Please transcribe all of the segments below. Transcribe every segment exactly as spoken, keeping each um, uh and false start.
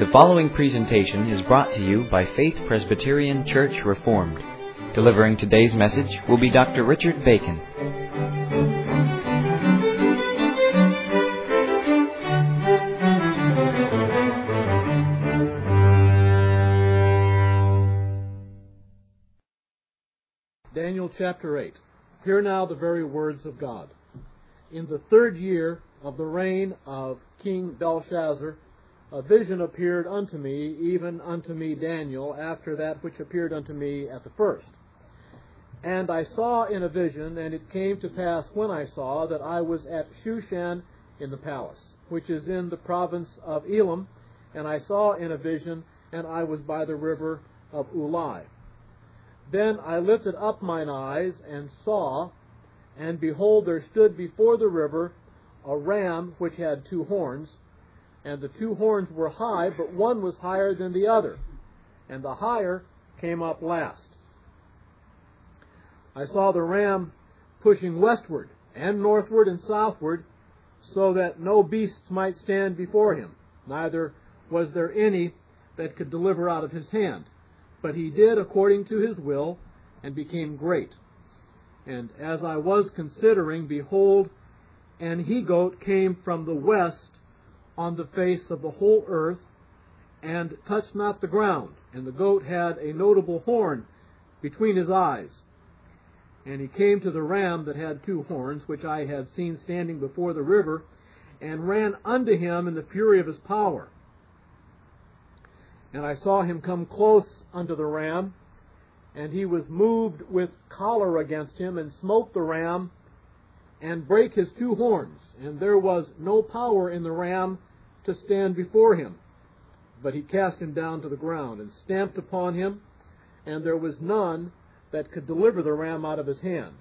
following presentation is brought to you by Faith Presbyterian Church Reformed. Delivering today's message will be Doctor Richard Bacon. Daniel chapter eight. Hear now the very words of God. In the third year of the reign of King Belshazzar, a vision appeared unto me, even unto me Daniel, after that which appeared unto me at the first. And I saw in a vision, and it came to pass when I saw, that I was at Shushan in the palace, which is in the province of Elam, and I saw in a vision, and I was by the river of Ulai. Then I lifted up mine eyes, and saw, and behold, there stood before the river a ram which had two horns, and the two horns were high, but one was higher than the other, and the higher came up last. I saw the ram pushing westward and northward and southward, so that no beasts might stand before him, neither was there any that could deliver out of his hand. But he did according to his will, and became great. And as I was considering, behold, an he-goat came from the west on the face of the whole earth, and touched not the ground. And the goat had a notable horn between his eyes. And he came to the ram that had two horns, which I had seen standing before the river, and ran unto him in the fury of his power. And I saw him come close unto the ram, and he was moved with choler against him, and smote the ram, and brake his two horns. And there was no power in the ram to stand before him. But he cast him down to the ground, and stamped upon him, and there was none that could deliver the ram out of his hand.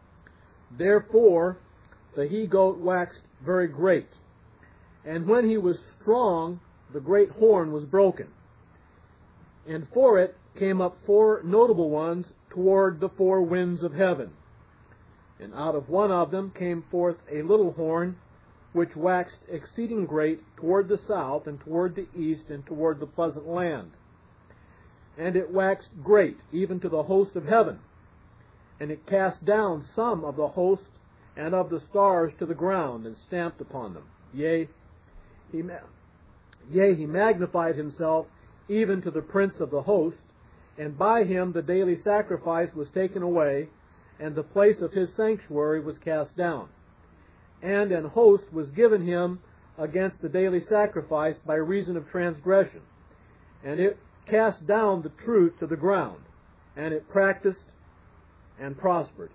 Therefore the he-goat waxed very great. And when he was strong, the great horn was broken. And for it came up four notable ones toward the four winds of heaven. And out of one of them came forth a little horn, which waxed exceeding great toward the south, and toward the east, and toward the pleasant land. And it waxed great, even to the host of heaven. And it cast down some of the host and of the stars to the ground, and stamped upon them. Yea, he, ma- yea, he magnified himself even to the prince of the host, and by him the daily sacrifice was taken away, and the place of his sanctuary was cast down. And an host was given him against the daily sacrifice by reason of transgression. And it cast down the truth to the ground, and it practiced and prospered.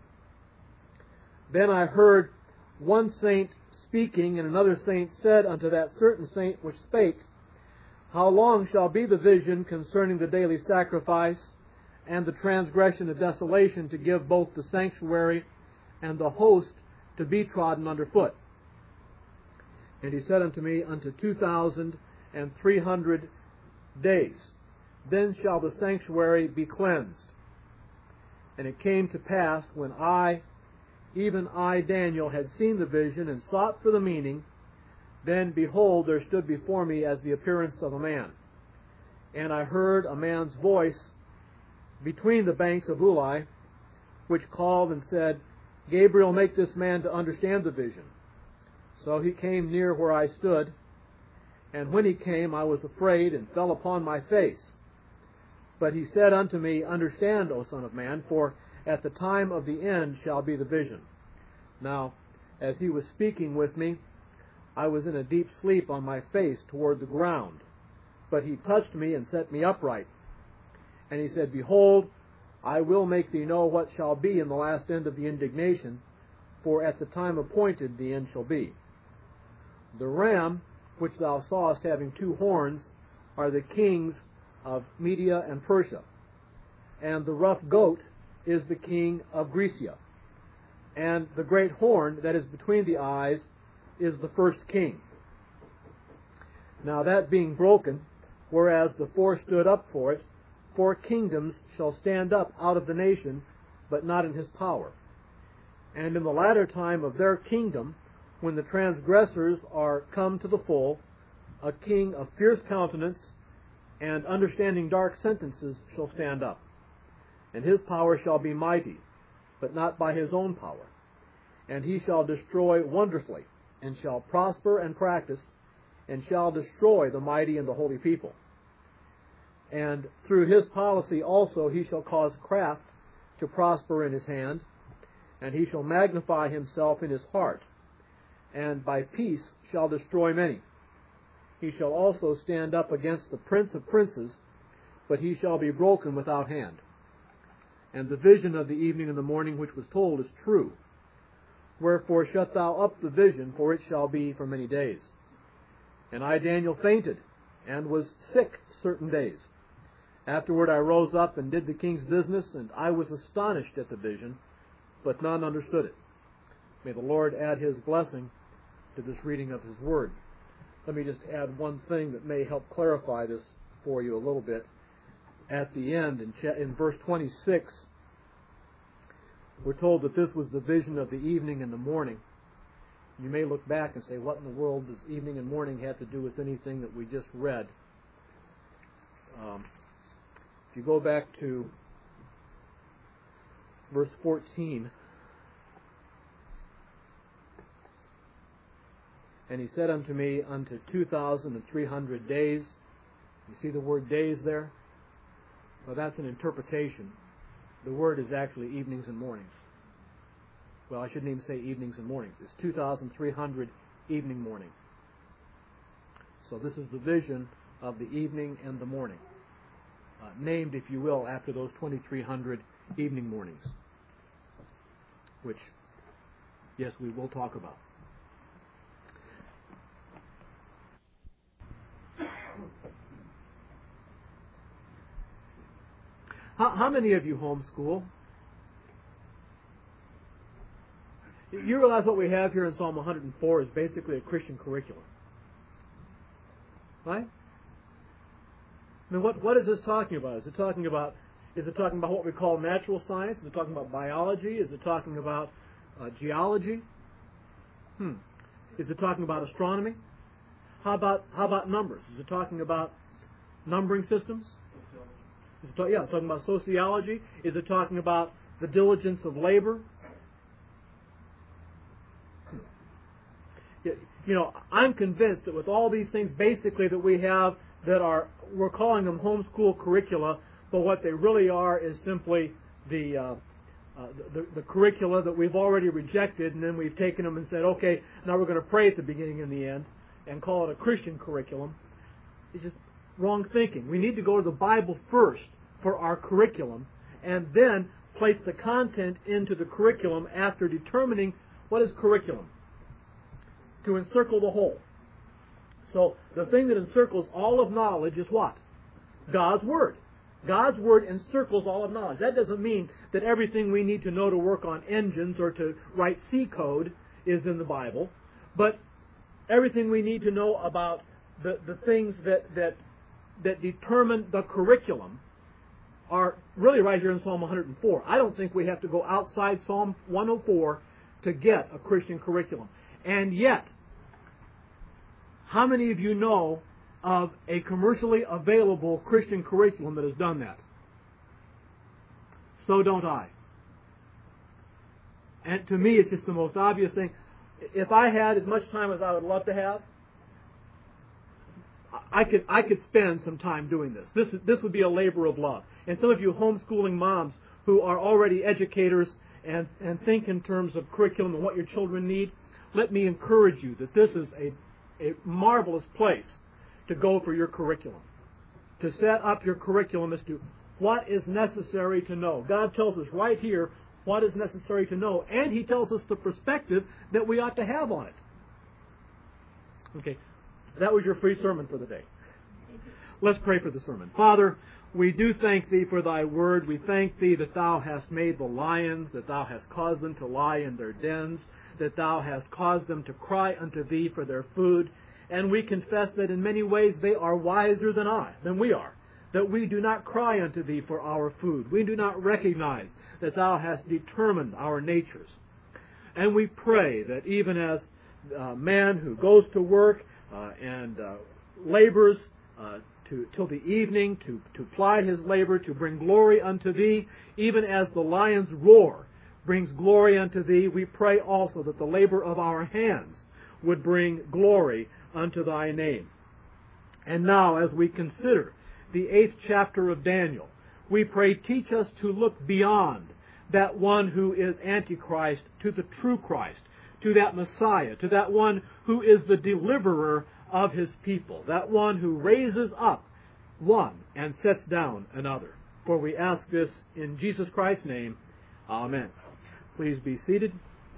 Then I heard one saint speaking, and another saint said unto that certain saint which spake, How long shall be the vision concerning the daily sacrifice, and the transgression of desolation, to give both the sanctuary and the host to be trodden under foot? And he said unto me, Unto two thousand and three hundred days. Then shall the sanctuary be cleansed. And it came to pass, when I, even I, Daniel, had seen the vision, and sought for the meaning, then, behold, there stood before me as the appearance of a man. And I heard a man's voice between the banks of Ulai, which called and said, Gabriel, make this man to understand the vision. So he came near where I stood, and when he came, I was afraid, and fell upon my face. But he said unto me, Understand, O Son of Man, for at the time of the end shall be the vision. Now, as he was speaking with me, I was in a deep sleep on my face toward the ground. But he touched me and set me upright. And he said, Behold, I will make thee know what shall be in the last end of the indignation, for at the time appointed the end shall be. The ram, which thou sawest having two horns, are the kings of Media and Persia. And the rough goat is the king of Grecia. And the great horn that is between the eyes is the first king. Now that being broken, whereas the four stood up for it, four kingdoms shall stand up out of the nation, but not in his power. And in the latter time of their kingdom, when the transgressors are come to the full, a king of fierce countenance, and understanding dark sentences shall stand up. And his power shall be mighty, but not by his own power. And he shall destroy wonderfully, and shall prosper and practice, and shall destroy the mighty and the holy people. And through his policy also he shall cause craft to prosper in his hand, and he shall magnify himself in his heart, and by peace shall destroy many. He shall also stand up against the prince of princes, but he shall be broken without hand. And the vision of the evening and the morning which was told is true. Wherefore shut thou up the vision, for it shall be for many days. And I, Daniel, fainted, and was sick certain days. Afterward I rose up and did the king's business, and I was astonished at the vision, but none understood it. May the Lord add his blessing to this reading of his word. Let me just add one thing that may help clarify this for you a little bit. At the end, in, cha- in verse twenty-six, we're told that this was the vision of the evening and the morning. You may look back and say, what in the world does evening and morning have to do with anything that we just read? Um, if you go back to verse fourteen, and he said unto me, unto two thousand and three hundred days. You see the word days there? Well, that's an interpretation. The word is actually evenings and mornings. Well, I shouldn't even say evenings and mornings. It's two thousand three hundred evening morning. So this is the vision of the evening and the morning, uh, named, if you will, after those twenty-three hundred evening mornings, which, yes, we will talk about. How, how many of you homeschool? You realize what we have here in Psalm one hundred four is basically a Christian curriculum. Right? I mean, what, what is this talking about? Is it talking about is it talking about what we call natural science? Is it talking about biology? Is it talking about uh, geology? Hmm. Is it talking about astronomy? How about how about numbers? Is it talking about numbering systems? Is it talk, yeah, talking about sociology? Is it talking about the diligence of labor? You know, I'm convinced that with all these things basically that we have that are, we're calling them homeschool curricula, but what they really are is simply the, uh, uh, the, the curricula that we've already rejected, and then we've taken them and said, okay, now we're going to pray at the beginning and the end and call it a Christian curriculum. It's just wrong thinking. We need to go to the Bible first for our curriculum and then place the content into the curriculum after determining what is curriculum. To encircle the whole. So the thing that encircles all of knowledge is what? God's Word. God's Word encircles all of knowledge. That doesn't mean that everything we need to know to work on engines or to write C code is in the Bible, but everything we need to know about the, the things that, that, that determine the curriculum are really right here in Psalm one hundred four. I don't think we have to go outside Psalm one oh four to get a Christian curriculum. And yet, how many of you know of a commercially available Christian curriculum that has done that? So don't I. And to me, it's just the most obvious thing. If I had as much time as I would love to have, I could I could spend some time doing this. This this would be a labor of love. And some of you homeschooling moms who are already educators and, and think in terms of curriculum and what your children need, let me encourage you that this is a, a marvelous place to go for your curriculum. To set up your curriculum as to what is necessary to know. God tells us right here what is necessary to know, and He tells us the perspective that we ought to have on it. Okay, that was your free sermon for the day. Let's pray for the sermon. Father, we do thank Thee for Thy word. We thank Thee that Thou hast made the lions, that Thou hast caused them to lie in their dens, that Thou hast caused them to cry unto Thee for their food. And we confess that in many ways they are wiser than I, than we are, that we do not cry unto Thee for our food. We do not recognize that Thou hast determined our natures. And we pray that even as a man who goes to work uh, and uh, labors uh, to till the evening, to, to ply his labor, to bring glory unto thee, even as the lion's roar brings glory unto thee. We pray also that the labor of our hands would bring glory unto thy name. And now, as we consider the eighth chapter of Daniel, we pray, teach us to look beyond that one who is Antichrist to the true Christ, to that Messiah, to that one who is the deliverer of his people, that one who raises up one and sets down another. For we ask this in Jesus Christ's name. Amen. Please be seated.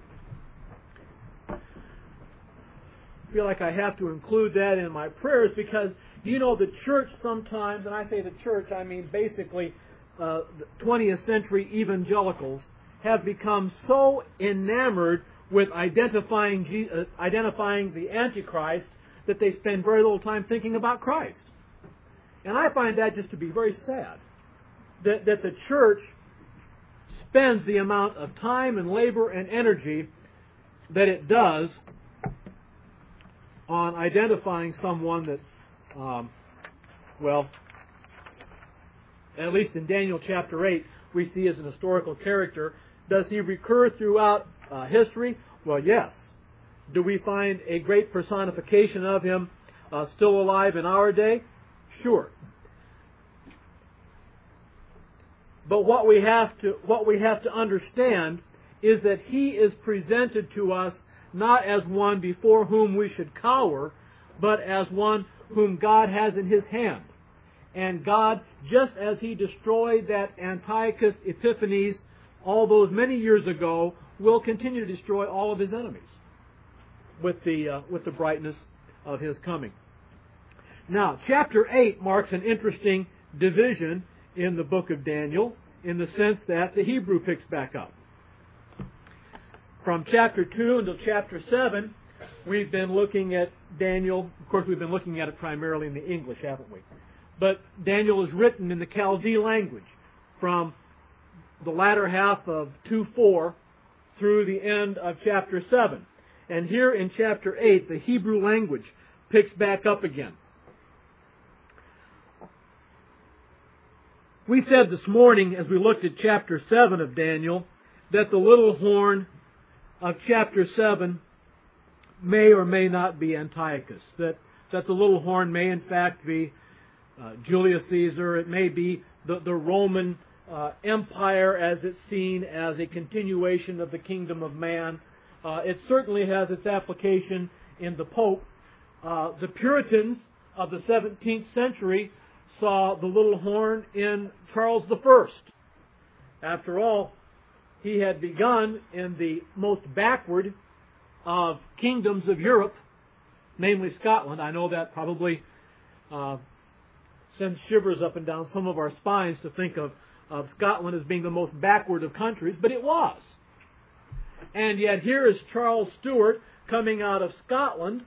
I feel like I have to include that in my prayers because, you know, the church sometimes, and I say the church, I mean basically uh, the twentieth century evangelicals, have become so enamored with identifying, Je- uh, identifying the Antichrist that they spend very little time thinking about Christ. And I find that just to be very sad, that, that the church spends the amount of time and labor and energy that it does on identifying someone that, um, well, at least in Daniel chapter eight, we see as an historical character. Does he recur throughout uh, history? Well, yes. Do we find a great personification of him uh, still alive in our day? Sure. But what we have to what we have to understand is that he is presented to us not as one before whom we should cower, but as one whom God has in his hand. And God, just as he destroyed that Antiochus Epiphanes all those many years ago, will continue to destroy all of his enemies with the uh, with the brightness of his coming. Now, chapter eight marks an interesting division in the book of Daniel, in the sense that the Hebrew picks back up. From chapter two until chapter seven, we've been looking at Daniel. Of course, we've been looking at it primarily in the English, haven't we? But Daniel is written in the Chaldee language from the latter half of two four through the end of chapter seven. And here in chapter eight, the Hebrew language picks back up again. We said this morning, as we looked at chapter seven of Daniel, that the little horn of chapter seven may or may not be Antiochus. That, that the little horn may in fact be uh, Julius Caesar. It may be the, the Roman uh, Empire as it's seen as a continuation of the kingdom of man. Uh, it certainly has its application in the Pope. Uh, the Puritans of the seventeenth century saw the little horn in Charles the First. After all, he had begun in the most backward of kingdoms of Europe, namely Scotland. I know that probably uh, sends shivers up and down some of our spines to think of, of Scotland as being the most backward of countries, but it was. And yet here is Charles Stuart coming out of Scotland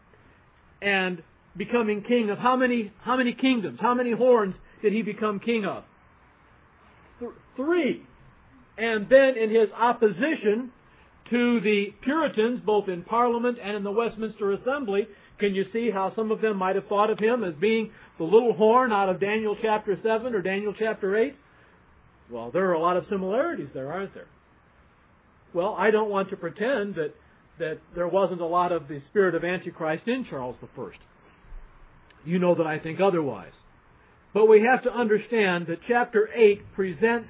and becoming king of how many how many kingdoms? How many horns did he become king of? Th- three. And then in his opposition to the Puritans, both in Parliament and in the Westminster Assembly, can you see how some of them might have thought of him as being the little horn out of Daniel chapter seven or Daniel chapter eight? Well, there are a lot of similarities there, aren't there? Well, I don't want to pretend that, that there wasn't a lot of the spirit of Antichrist in Charles the First. You know that I think otherwise. But we have to understand that chapter eight presents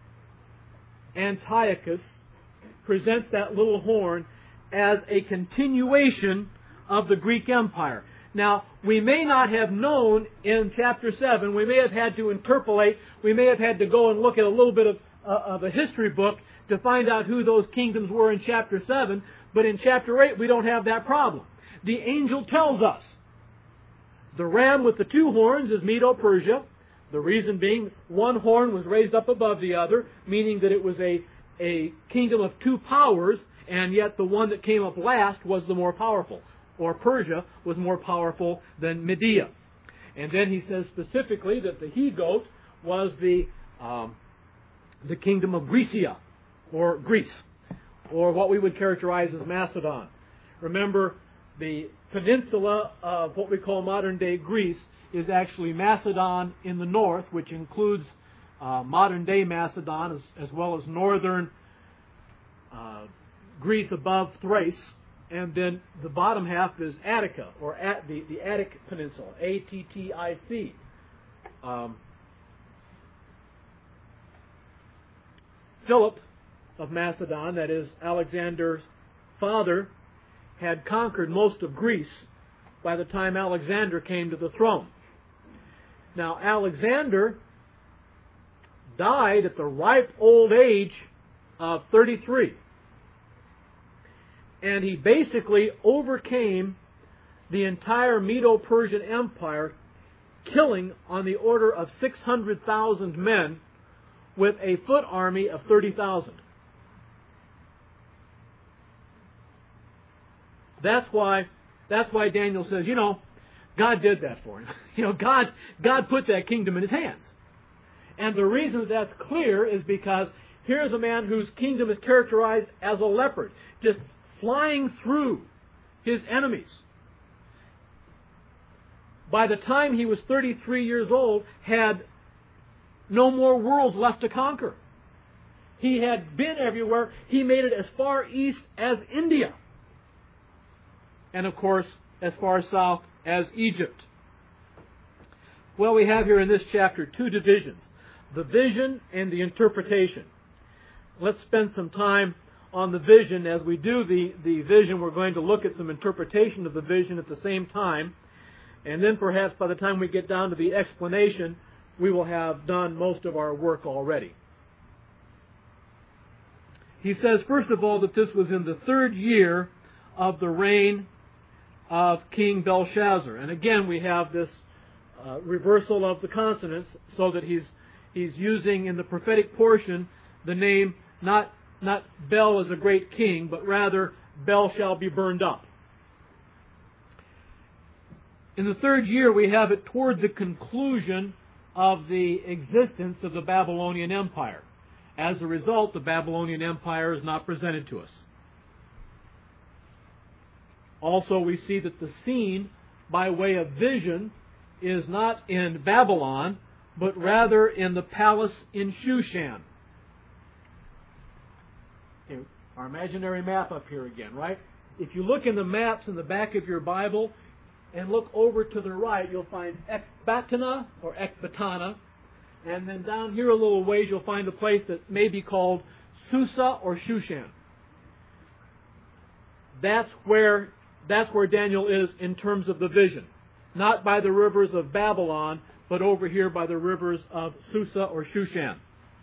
Antiochus, presents that little horn as a continuation of the Greek Empire. Now, we may not have known in chapter seven, we may have had to interpolate, we may have had to go and look at a little bit of, uh, of a history book to find out who those kingdoms were in chapter seven, but in chapter eight we don't have that problem. The angel tells us the ram with the two horns is Medo-Persia. The reason being one horn was raised up above the other, meaning that it was a, a kingdom of two powers, and yet the one that came up last was the more powerful, or Persia was more powerful than Media. And then he says specifically that the he-goat was the, um, the kingdom of Grecia, or Greece, or what we would characterize as Macedon. Remember, the peninsula of what we call modern-day Greece is actually Macedon in the north, which includes uh, modern-day Macedon as, as well as northern uh, Greece above Thrace. And then the bottom half is Attica, or at the, the Attic Peninsula, A T T I C. Um, Philip of Macedon, that is Alexander's father, had conquered most of Greece by the time Alexander came to the throne. Now, Alexander died at the ripe old age of thirty-three. And he basically overcame the entire Medo-Persian Empire, killing on the order of six hundred thousand men with a foot army of thirty thousand. That's why, that's why Daniel says, you know, God did that for him. You know, God, God put that kingdom in his hands. And the reason that's clear is because here's a man whose kingdom is characterized as a leopard, just flying through his enemies. By the time he was thirty-three years old, had no more worlds left to conquer. He had been everywhere. He made it as far east as India. And of course, as far south as Egypt. Well, we have here in this chapter two divisions, the vision and the interpretation. Let's spend some time on the vision. As we do the, the vision, we're going to look at some interpretation of the vision at the same time. And then perhaps by the time we get down to the explanation, we will have done most of our work already. He says, first of all, that this was in the third year of the reign of King Belshazzar. And again, we have this uh, reversal of the consonants, so that he's he's using in the prophetic portion the name, not, not Bel as a great king, but rather Bel shall be burned up. In the third year, we have it toward the conclusion of the existence of the Babylonian Empire. As a result, the Babylonian Empire is not presented to us. Also, we see that the scene, by way of vision, is not in Babylon, but rather in the palace in Shushan. Okay, our imaginary map up here again, right? If you look in the maps in the back of your Bible and look over to the right, you'll find Ecbatana or Ecbatana. And then down here a little ways, you'll find a place that may be called Susa or Shushan. That's where, that's where Daniel is in terms of the vision. Not by the rivers of Babylon, but over here by the rivers of Susa or Shushan.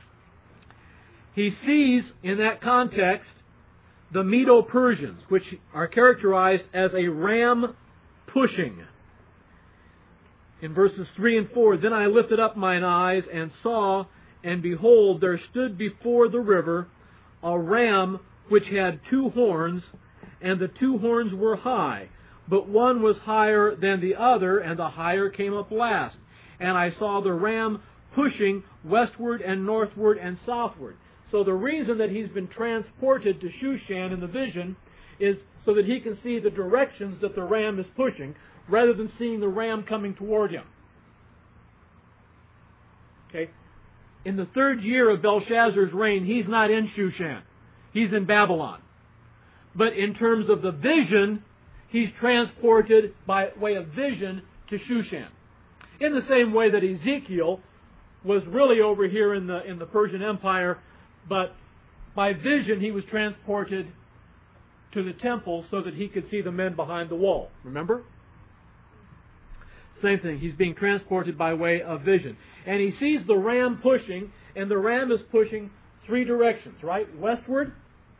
He sees, in that context, the Medo-Persians, which are characterized as a ram pushing. In verses three and four, then I lifted up mine eyes and saw, and behold, there stood before the river a ram which had two horns, and the two horns were high, but one was higher than the other, and the higher came up last. And I saw the ram pushing westward and northward and southward. So the reason that he's been transported to Shushan in the vision is so that he can see the directions that the ram is pushing, rather than seeing the ram coming toward him. Okay? In the third year of Belshazzar's reign, he's not in Shushan. He's in Babylon. But in terms of the vision, he's transported by way of vision to Shushan. In the same way that Ezekiel was really over here in the, in the Persian Empire, but by vision he was transported to the temple so that he could see the men behind the wall. Remember? Same thing. He's being transported by way of vision. And he sees the ram pushing, and the ram is pushing three directions, right? Westward,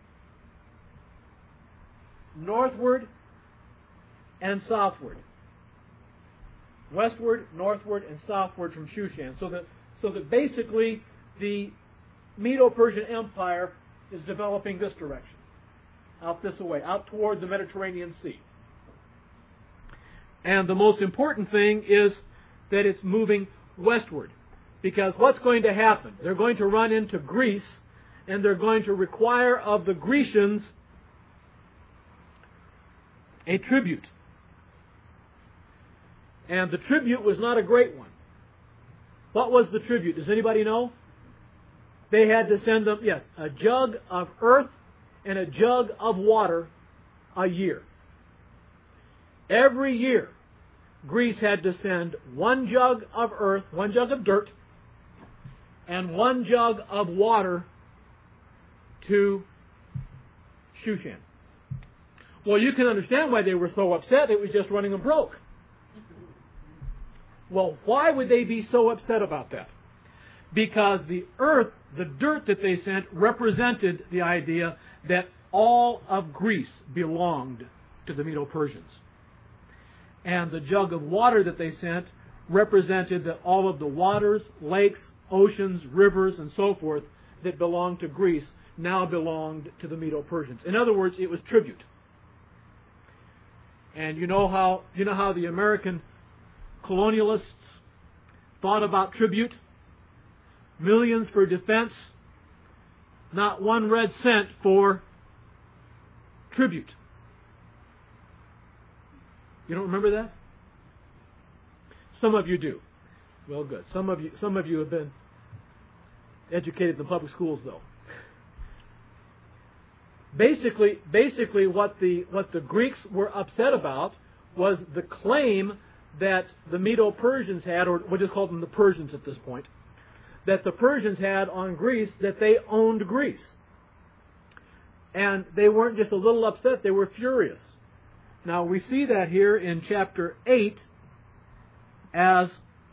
northward, and southward. Westward, northward, and southward from Shushan. So that, so that basically the Medo-Persian Empire is developing this direction. Out this way, out toward the Mediterranean Sea. And the most important thing is that it's moving westward. Because what's going to happen? They're going to run into Greece, and they're going to require of the Grecians a tribute. And the tribute was not a great one. What was the tribute? Does anybody know? They had to send them, yes, a jug of earth and a jug of water a year. Every year, Greece had to send one jug of earth, one jug of dirt, and one jug of water to Shushan. Well, you can understand why they were so upset. It was just running them broke. Well, why would they be so upset about that? Because the earth, the dirt that they sent, represented the idea that all of Greece belonged to the Medo-Persians. And the jug of water that they sent represented that all of the waters, lakes, oceans, rivers, and so forth that belonged to Greece now belonged to the Medo-Persians. In other words, it was tribute. And you know how you know how the American colonialists thought about tribute? Millions for defense, not one red cent for tribute. You don't remember that? Some of you do. Well, good. Some of you, some of you have been educated in the public schools, though. Basically, basically, what the what the Greeks were upset about was the claim that the Medo-Persians had, or we'll just call them the Persians at this point, that the Persians had on Greece, that they owned Greece. And they weren't just a little upset, they were furious. Now, we see that here in chapter eight as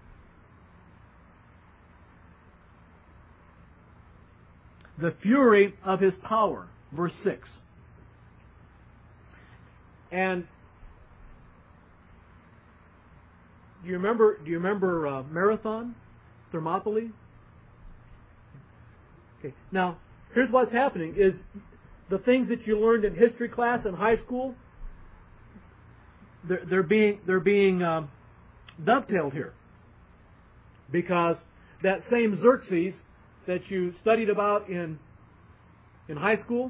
the fury of his power, verse six. And do you remember, do you remember uh, Marathon, Thermopylae? Okay. Now, here's what's happening, is the things that you learned in history class in high school, they're, they're being, they're being um, dovetailed here. Because that same Xerxes that you studied about in, in high school,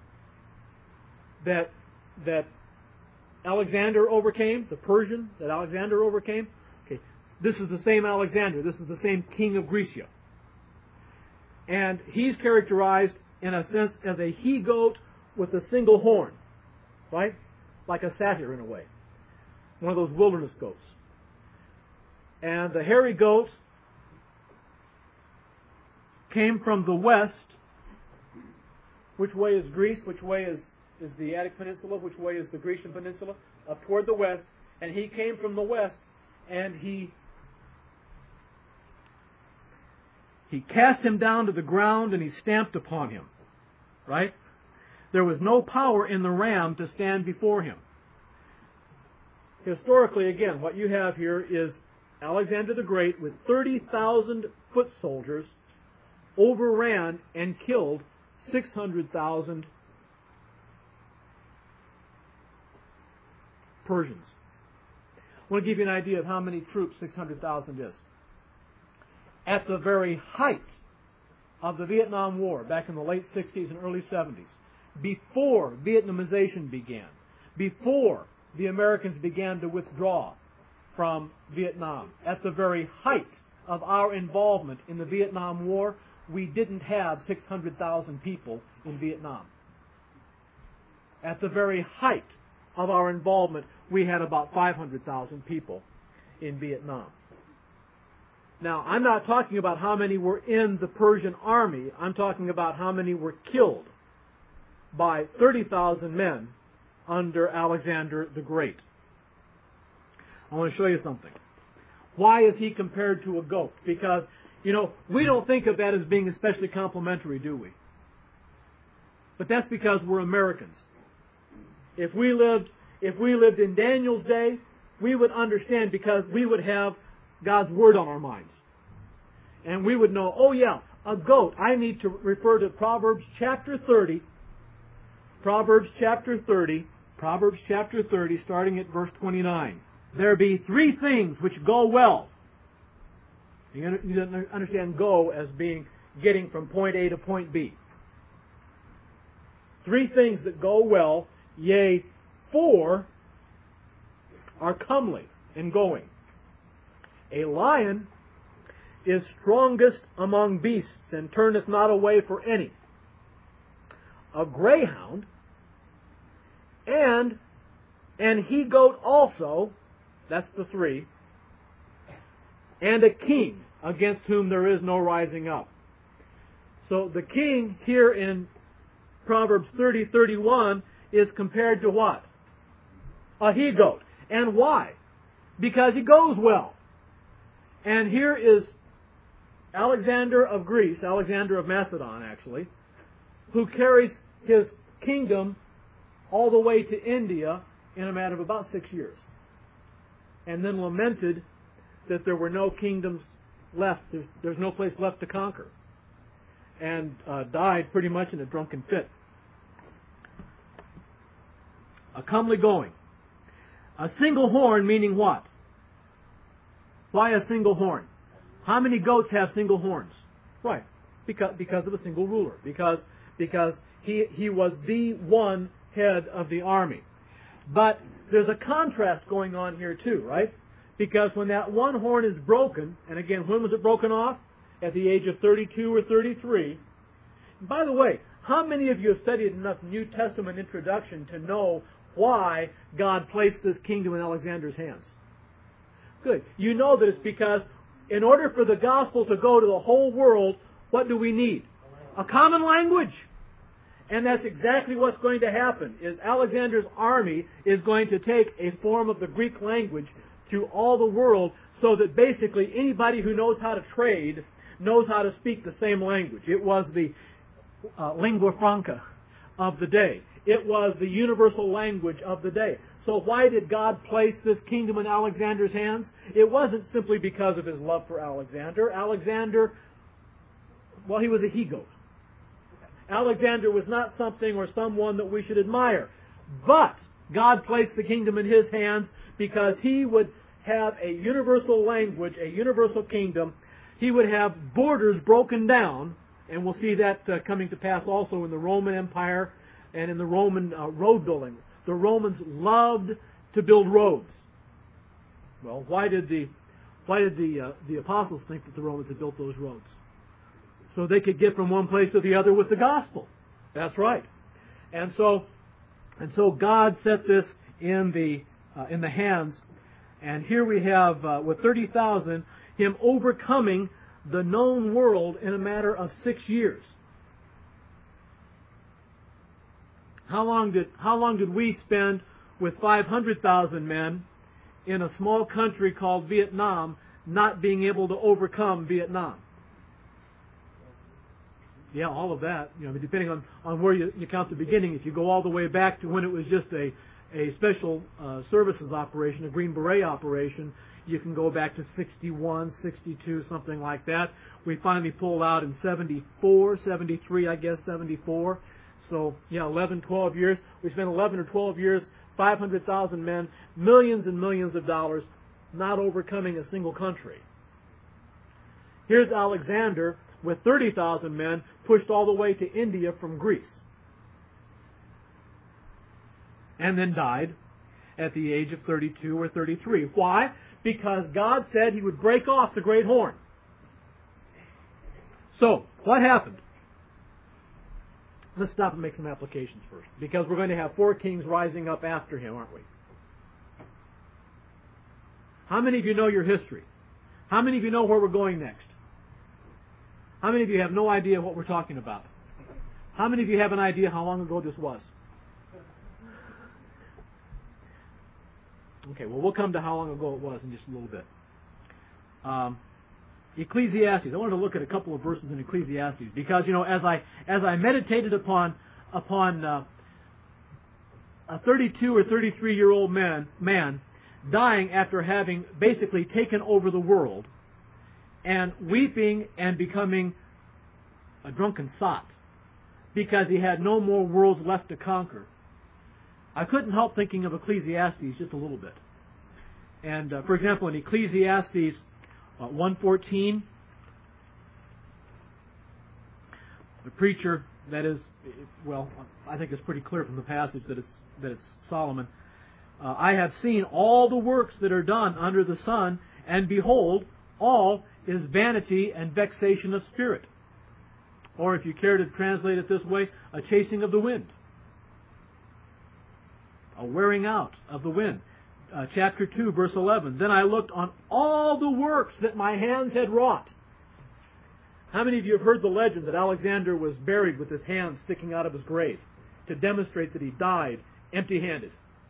that, that Alexander overcame, the Persian that Alexander overcame, okay, this is the same Alexander, this is the same king of Grecia. And he's characterized, in a sense, as a he-goat with a single horn, right? Like a satyr in a way. One of those wilderness goats. And the hairy goat came from the west. Which way is Greece? Which way is, is the Attic Peninsula? Which way is the Grecian Peninsula? Up toward the west. And he came from the west, and he He cast him down to the ground and he stamped upon him. Right? There was no power in the ram to stand before him. Historically, again, what you have here is Alexander the Great with thirty thousand foot soldiers overran and killed six hundred thousand Persians. I want to give you an idea of how many troops six hundred thousand is. At the very height of the Vietnam War, back in the late sixties and early seventies, before Vietnamization began, before the Americans began to withdraw from Vietnam, at the very height of our involvement in the Vietnam War, we didn't have six hundred thousand people in Vietnam. At the very height of our involvement, we had about five hundred thousand people in Vietnam. Now, I'm not talking about how many were in the Persian army. I'm talking about how many were killed by thirty thousand men under Alexander the Great. I want to show you something. Why is he compared to a goat? Because, you know, we don't think of that as being especially complimentary, do we? But that's because we're Americans. If we lived, if we lived in Daniel's day, we would understand, because we would have God's Word on our minds. And we would know, oh yeah, a goat. I need to refer to Proverbs chapter thirty. Proverbs chapter thirty. Proverbs chapter thirty, starting at verse twenty-nine. There be three things which go well. You understand go as being getting from point A to point B. Three things that go well, yea, four are comely in going. A lion is strongest among beasts, and turneth not away for any. A greyhound, and an he-goat also, that's the three, and a king, against whom there is no rising up. So the king here in Proverbs thirty thirty-one is compared to what? A he-goat. And why? Because he goes well. And here is Alexander of Greece, Alexander of Macedon actually, who carries his kingdom all the way to India in a matter of about six years. And then lamented that there were no kingdoms left. There's, there's no place left to conquer. And uh, died pretty much in a drunken fit. A comely going. A single horn meaning what? Why a single horn? How many goats have single horns? Right. Because, because of a single ruler. Because, because he, he was the one head of the army. But there's a contrast going on here too, right? Because when that one horn is broken, and again, when was it broken off? At the age of thirty-two or thirty-three. By the way, how many of you have studied enough New Testament introduction to know why God placed this kingdom in Alexander's hands? Good. You know that it's because in order for the gospel to go to the whole world, what do we need? A common language. And that's exactly what's going to happen, is Alexander's army is going to take a form of the Greek language through all the world so that basically anybody who knows how to trade knows how to speak the same language. It was the uh, lingua franca of the day. It was the universal language of the day. So why did God place this kingdom in Alexander's hands? It wasn't simply because of his love for Alexander. Alexander, well, he was a he-goat. Alexander was not something or someone that we should admire. But God placed the kingdom in his hands because he would have a universal language, a universal kingdom. He would have borders broken down, and we'll see that uh, coming to pass also in the Roman Empire and in the Roman uh, road building. The Romans loved to build roads. Well, why did the why did the uh, the apostles think that the Romans had built those roads? So they could get from one place to the other with the gospel. That's right. And so and so God set this in the uh, in the hands. And here we have uh, with thirty thousand him overcoming the known world in a matter of six years. How long did how long did we spend with five hundred thousand men in a small country called Vietnam, not being able to overcome Vietnam? Yeah, all of that. You know, depending on, on where you, you count the beginning. If you go all the way back to when it was just a a special uh, services operation, a Green Beret operation, you can go back to sixty-one, sixty-two, something like that. We finally pulled out in seventy-four, seventy-three, I guess, seventy-four. So, yeah, eleven, twelve years. We spent eleven or twelve years, five hundred thousand men, millions and millions of dollars, not overcoming a single country. Here's Alexander with thirty thousand men pushed all the way to India from Greece. And then died at the age of thirty-two or thirty-three. Why? Because God said he would break off the great horn. So, what happened? Let's stop and make some applications first, because we're going to have four kings rising up after him, aren't we? How many of you know your history? How many of you know where we're going next? How many of you have no idea what we're talking about? How many of you have an idea how long ago this was? Okay, well, we'll come to how long ago it was in just a little bit. Um, Ecclesiastes. I wanted to look at a couple of verses in Ecclesiastes because, you know, as I as I meditated upon upon uh, a thirty-two or thirty-three year old man man dying after having basically taken over the world, and weeping and becoming a drunken sot because he had no more worlds left to conquer, I couldn't help thinking of Ecclesiastes just a little bit. And uh, for example, in Ecclesiastes Uh, one fourteen, the preacher, that is, well, I think it's pretty clear from the passage that it's that it's Solomon. uh, I have seen all the works that are done under the sun, and behold, all is vanity and vexation of spirit. Or if you care to translate it this way, a chasing of the wind. A wearing out of the wind. Uh, chapter two, verse eleven. Then I looked on all the works that my hands had wrought. How many of you have heard the legend that Alexander was buried with his hands sticking out of his grave to demonstrate that he died empty-handed?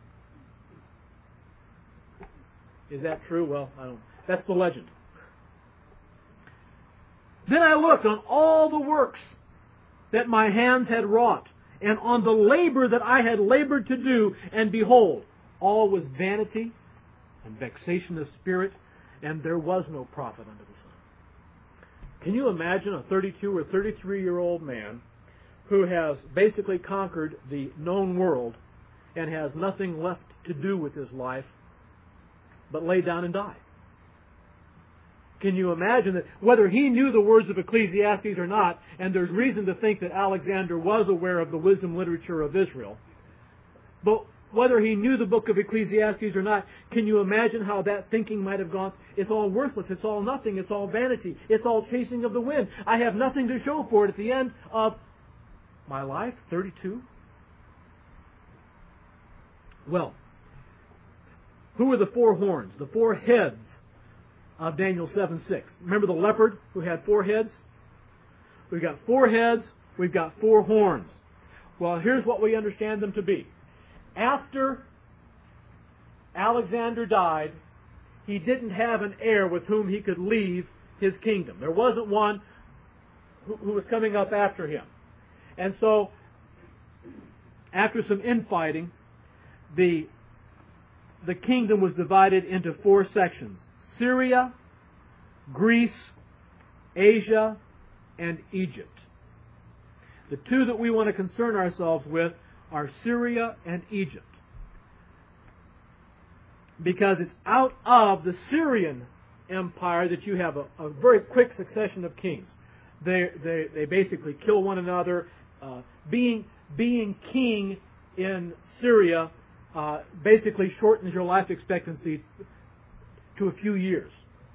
Is that true? Well, I don't. That's the legend. Then I looked on all the works that my hands had wrought, and on the labor that I had labored to do, and behold, all was vanity and vexation of spirit, and there was no profit under the sun. Can you imagine a thirty-two or thirty-three-year-old man who has basically conquered the known world and has nothing left to do with his life but lay down and die? Can you imagine that, whether he knew the words of Ecclesiastes or not, and there's reason to think that Alexander was aware of the wisdom literature of Israel, but whether he knew the book of Ecclesiastes or not, can you imagine how that thinking might have gone? It's all worthless, it's all nothing, it's all vanity, it's all chasing of the wind. I have nothing to show for it at the end of my life, thirty-two. Well, who are the four horns, the four heads of Daniel seven six? Remember the leopard who had four heads? We've got four heads, we've got four horns. Well, here's what we understand them to be. After Alexander died, he didn't have an heir with whom he could leave his kingdom. There wasn't one who, who was coming up after him. And so, after some infighting, the, the kingdom was divided into four sections: Syria, Greece, Asia, and Egypt. The two that we want to concern ourselves with are Syria and Egypt, because it's out of the Syrian empire that you have a, a very quick succession of kings. They they, they basically kill one another. Uh, being being king in Syria uh, basically shortens your life expectancy to a few years.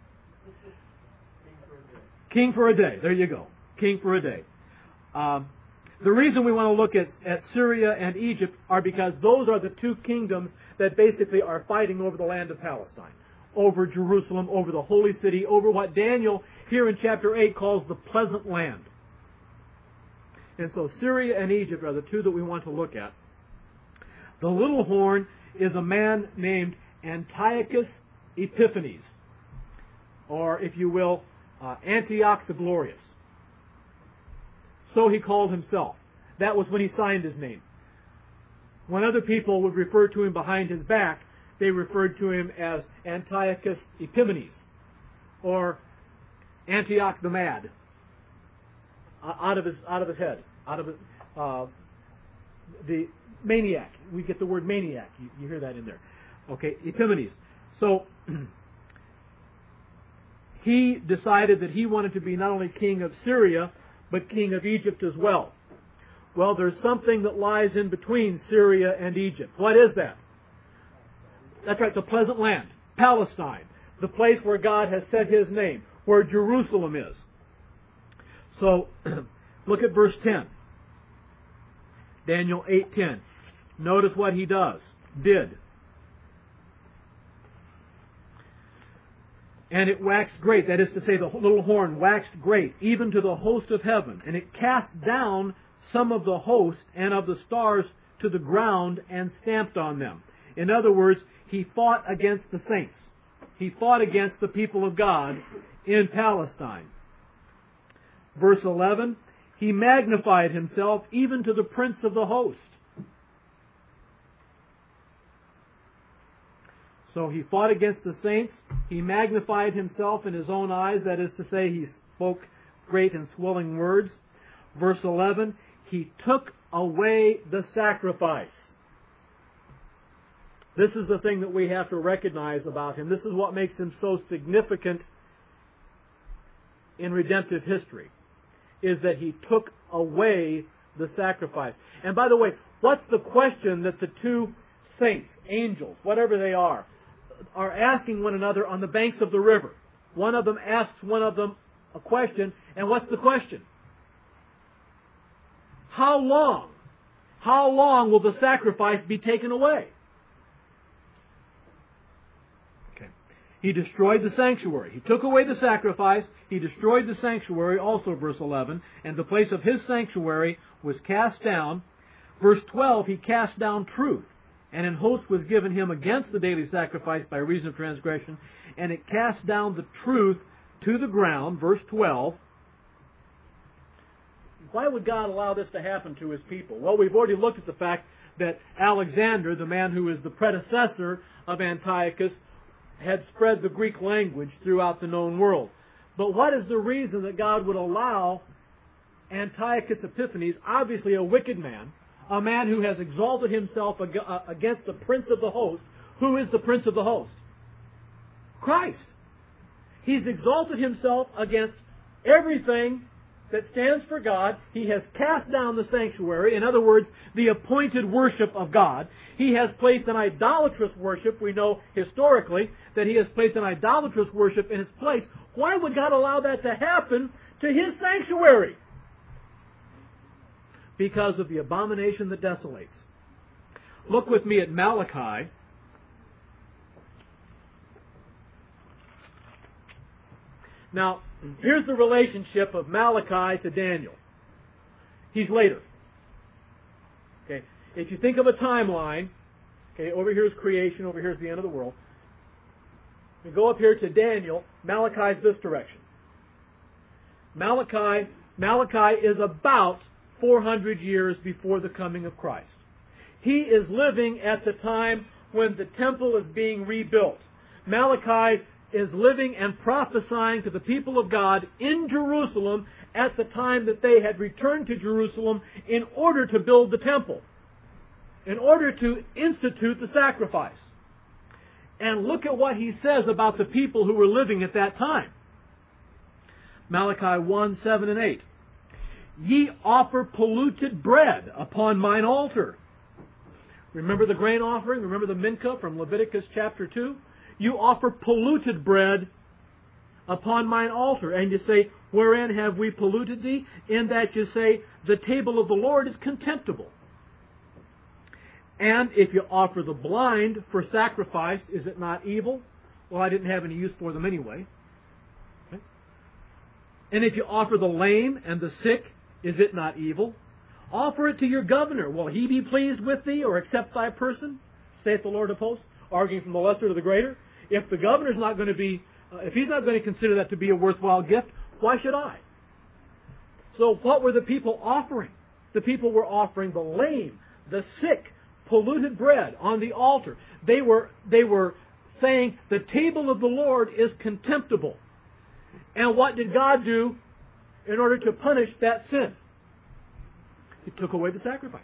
King for a day. There you go. King for a day. Um, The reason we want to look at, at Syria and Egypt are because those are the two kingdoms that basically are fighting over the land of Palestine, over Jerusalem, over the holy city, over what Daniel here in chapter eight calls the pleasant land. And so Syria and Egypt are the two that we want to look at. The little horn is a man named Antiochus Epiphanes, or if you will, uh, Antioch the Glorious. So he called himself. That was when he signed his name. When other people would refer to him behind his back, they referred to him as Antiochus Epiphanes, or Antioch the Mad, uh, out of his out of his head, out of his, uh, the maniac. We get the word maniac. You, you hear that in there. Okay, Epiphanes. So he decided that he wanted to be not only king of Syria, but king of Egypt as well. Well, there's something that lies in between Syria and Egypt. What is that? That's right, the pleasant land, Palestine, the place where God has set His name, where Jerusalem is. So, look at verse ten. Daniel eight ten. Notice what he does, did. And it waxed great, that is to say, the little horn waxed great, even to the host of heaven. And it cast down some of the host and of the stars to the ground and stamped on them. In other words, he fought against the saints. He fought against the people of God in Palestine. Verse eleven, he magnified himself even to the prince of the host. So he fought against the saints. He magnified himself in his own eyes. That is to say, he spoke great and swelling words. Verse eleven, he took away the sacrifice. This is the thing that we have to recognize about him. This is what makes him so significant in redemptive history, is that he took away the sacrifice. And by the way, what's the question that the two saints, angels, whatever they are, are asking one another on the banks of the river. One of them asks one of them a question, and what's the question? How long? How long will the sacrifice be taken away? Okay. He destroyed the sanctuary. He took away the sacrifice. He destroyed the sanctuary, also verse eleven, and the place of his sanctuary was cast down. Verse twelve, he cast down truth, and an host was given him against the daily sacrifice by reason of transgression, and it cast down the truth to the ground. Verse twelve. Why would God allow this to happen to His people? Well, we've already looked at the fact that Alexander, the man who is the predecessor of Antiochus, had spread the Greek language throughout the known world. But what is the reason that God would allow Antiochus Epiphanes, obviously a wicked man, a man who has exalted himself against the prince of the host? Who is the prince of the host? Christ. He's exalted himself against everything that stands for God. He has cast down the sanctuary, in other words, the appointed worship of God. He has placed an idolatrous worship. We know historically that He has placed an idolatrous worship in His place. Why would God allow that to happen to His sanctuary? Because of the abomination that desolates. Look with me at Malachi. Now, here's the relationship of Malachi to Daniel. He's later. Okay, if you think of a timeline, okay, over here is creation, over here is the end of the world. We go up here to Daniel. Malachi's this direction. Malachi, Malachi is about four hundred years before the coming of Christ. He is living at the time when the temple is being rebuilt. Malachi is living and prophesying to the people of God in Jerusalem at the time that they had returned to Jerusalem in order to build the temple, in order to institute the sacrifice. And look at what he says about the people who were living at that time. Malachi one, seven and eight. Ye offer polluted bread upon mine altar. Remember the grain offering? Remember the mincha from Leviticus chapter two? You offer polluted bread upon mine altar. And you say, wherein have we polluted thee? In that you say, the table of the Lord is contemptible. And if you offer the blind for sacrifice, is it not evil? Well, I didn't have any use for them anyway. Okay. And if you offer the lame and the sick, is it not evil? Offer it to your governor. Will he be pleased with thee, or accept thy person? Saith the Lord of hosts, arguing from the lesser to the greater. If the governor's not going to be, uh, if he's not going to consider that to be a worthwhile gift, why should I? So what were the people offering? The people were offering the lame, the sick, polluted bread on the altar. They were, they were saying the table of the Lord is contemptible. And what did God do in order to punish that sin? He took away the sacrifice.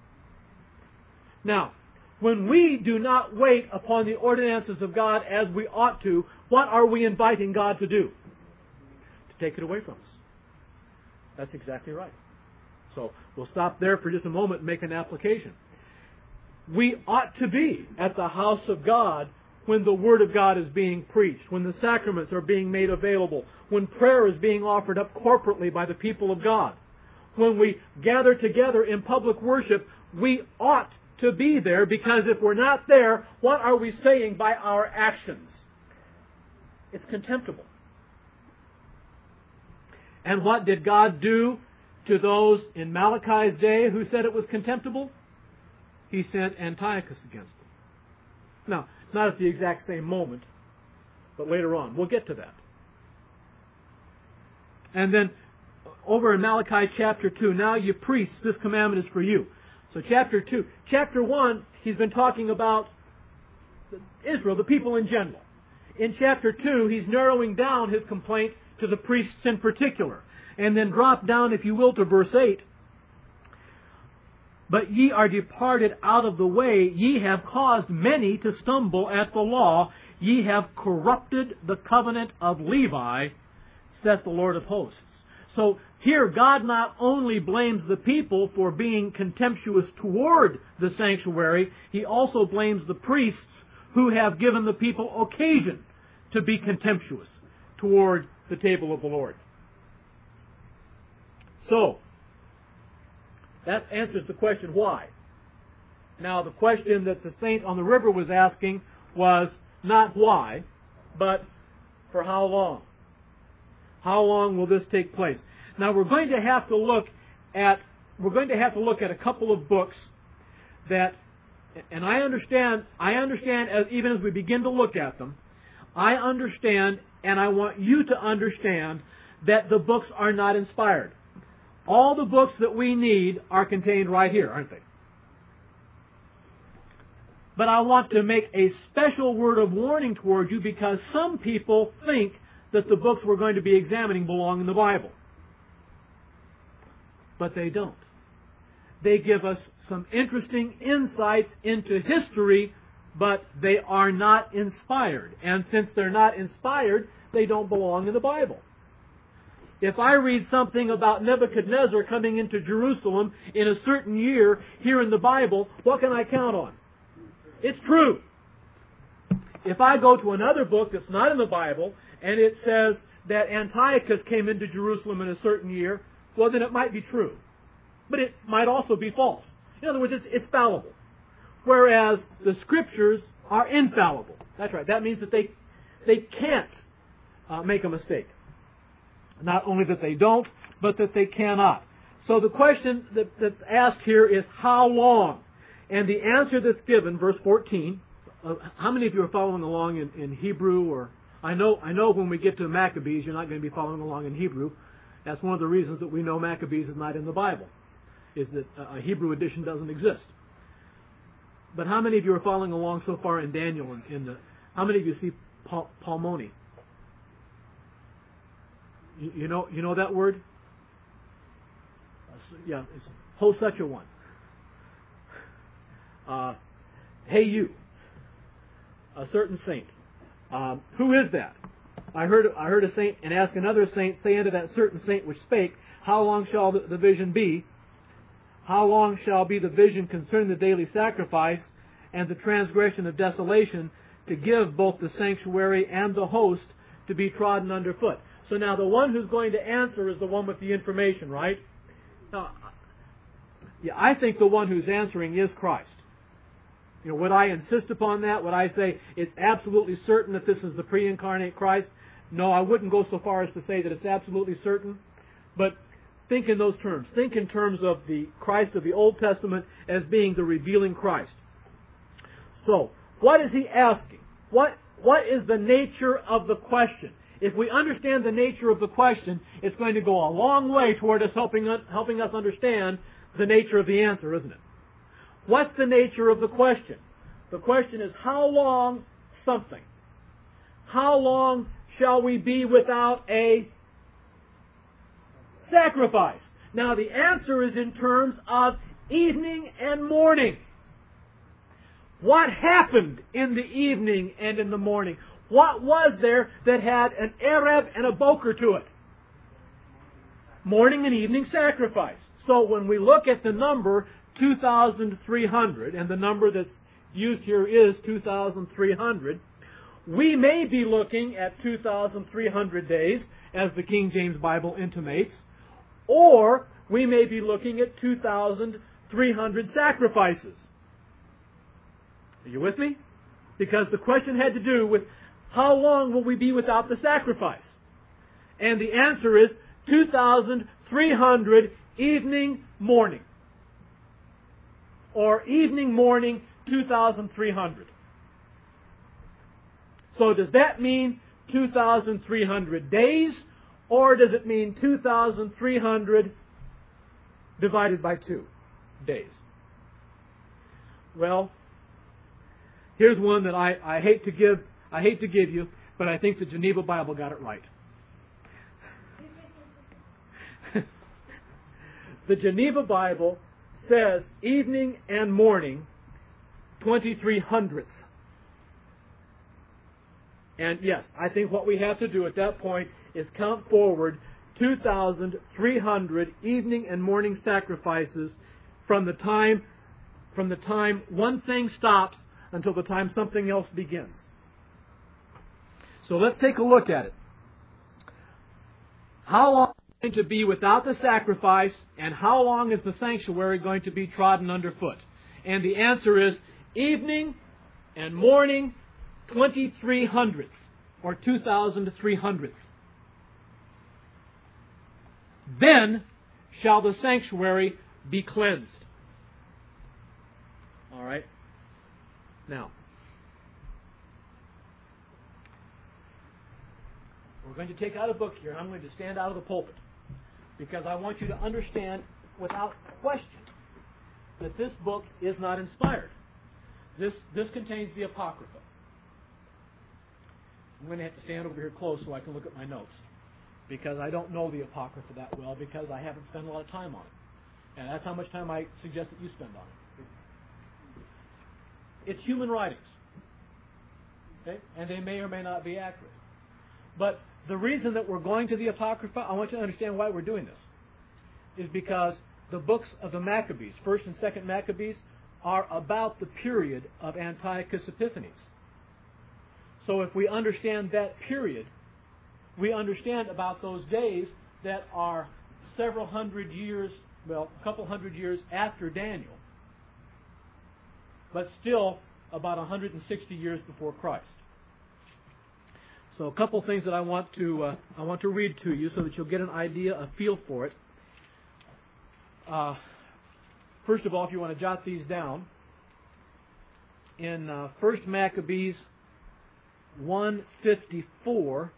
Now, when we do not wait upon the ordinances of God as we ought to, what are we inviting God to do? To take it away from us. That's exactly right. So we'll stop there for just a moment and make an application. We ought to be at the house of God when the Word of God is being preached, when the sacraments are being made available, when prayer is being offered up corporately by the people of God. When we gather together in public worship, we ought to be there, because if we're not there, what are we saying by our actions? It's contemptible. And what did God do to those in Malachi's day who said it was contemptible? He sent Antiochus against them. Now, not at the exact same moment, but later on. We'll get to that. And then, over in Malachi chapter two, now you priests, this commandment is for you. So chapter two. Chapter one, he's been talking about Israel, the people in general. In chapter two, he's narrowing down his complaint to the priests in particular. And then drop down, if you will, to verse eight. But ye are departed out of the way, ye have caused many to stumble at the law, ye have corrupted the covenant of Levi, saith the Lord of hosts. So here God not only blames the people for being contemptuous toward the sanctuary, He also blames the priests who have given the people occasion to be contemptuous toward the table of the Lord. So, that answers the question, why? Now, the question that the saint on the river was asking was not why, but for how long? How long will this take place? Now, we're going to have to look at we're going to have to look at a couple of books that, and I understand, I understand as even as we begin to look at them, I understand, and I want you to understand that the books are not inspired. All the books that we need are contained right here, aren't they? But I want to make a special word of warning toward you because some people think that the books we're going to be examining belong in the Bible. But they don't. They give us some interesting insights into history, but they are not inspired. And since they're not inspired, they don't belong in the Bible. If I read something about Nebuchadnezzar coming into Jerusalem in a certain year here in the Bible, what can I count on? It's true. If I go to another book that's not in the Bible, and it says that Antiochus came into Jerusalem in a certain year, well, then it might be true. But it might also be false. In other words, it's, it's fallible. Whereas the Scriptures are infallible. That's right. That means that they, they can't uh, make a mistake. Not only that they don't, but that they cannot. So the question that, that's asked here is how long? And the answer that's given, verse fourteen, uh, how many of you are following along in, in Hebrew? Or I know I know when we get to Maccabees, you're not going to be following along in Hebrew. That's one of the reasons that we know Maccabees is not in the Bible, is that a Hebrew edition doesn't exist. But how many of you are following along so far in Daniel? In, in the, how many of you see Pal- Palmoni? You, you know you know that word? Uh, yeah, it's ho such a one. Uh, hey you, a certain saint. Um, who is that? I heard I heard a saint and ask another saint, say unto that certain saint which spake, how long shall the, the vision be? How long shall be the vision concerning the daily sacrifice and the transgression of desolation, to give both the sanctuary and the host to be trodden underfoot? So now the one who's going to answer is the one with the information, right? Now, yeah, I think the one who's answering is Christ. You know, would I insist upon that? Would I say it's absolutely certain that this is the pre-incarnate Christ? No, I wouldn't go so far as to say that it's absolutely certain. But think in those terms. Think in terms of the Christ of the Old Testament as being the revealing Christ. So, what is he asking? What, what is the nature of the question? If we understand the nature of the question, it's going to go a long way toward us helping, helping us understand the nature of the answer, isn't it? What's the nature of the question? The question is, how long something? How long shall we be without a sacrifice? Now, the answer is in terms of evening and morning. What happened in the evening and in the morning? What was there that had an Erev and a Boker to it? Morning and evening sacrifice. So when we look at the number two thousand three hundred, and the number that's used here is two thousand three hundred, we may be looking at two thousand three hundred days, as the King James Bible intimates, or we may be looking at two thousand three hundred sacrifices. Are you with me? Because the question had to do with how long will we be without the sacrifice? And the answer is two thousand three hundred evening, morning. Or evening, morning, two thousand three hundred. So does that mean two thousand three hundred days, or does it mean two thousand three hundred divided by two days? Well, here's one that I, I hate to give I hate to give you, but I think the Geneva Bible got it right. The Geneva Bible says evening and morning, twenty-three hundredths. And yes, I think what we have to do at that point is count forward two thousand three hundred evening and morning sacrifices from the time from the time one thing stops until the time something else begins. So let's take a look at it. How long is it going to be without the sacrifice, and how long is the sanctuary going to be trodden underfoot? And the answer is evening and morning, twenty-three hundredth, or two thousand three hundredth. Then shall the sanctuary be cleansed. All right? Now, we're going to take out a book here. I'm going to stand out of the pulpit because I want you to understand without question that this book is not inspired. This, this contains the Apocrypha. I'm going to have to stand over here close so I can look at my notes, because I don't know the Apocrypha that well, because I haven't spent a lot of time on it. And that's how much time I suggest that you spend on it. It's human writings. Okay? And they may or may not be accurate. But the reason that we're going to the Apocrypha, I want you to understand why we're doing this, is because the books of the Maccabees, First and Second Maccabees, are about the period of Antiochus Epiphanes. So if we understand that period, we understand about those days that are several hundred years, well, a couple hundred years after Daniel, but still about one hundred sixty years before Christ. So a couple things that I want to uh, I want to read to you so that you'll get an idea, a feel for it. Uh, first of all, if you want to jot these down, in uh, First Maccabees one fifty-four,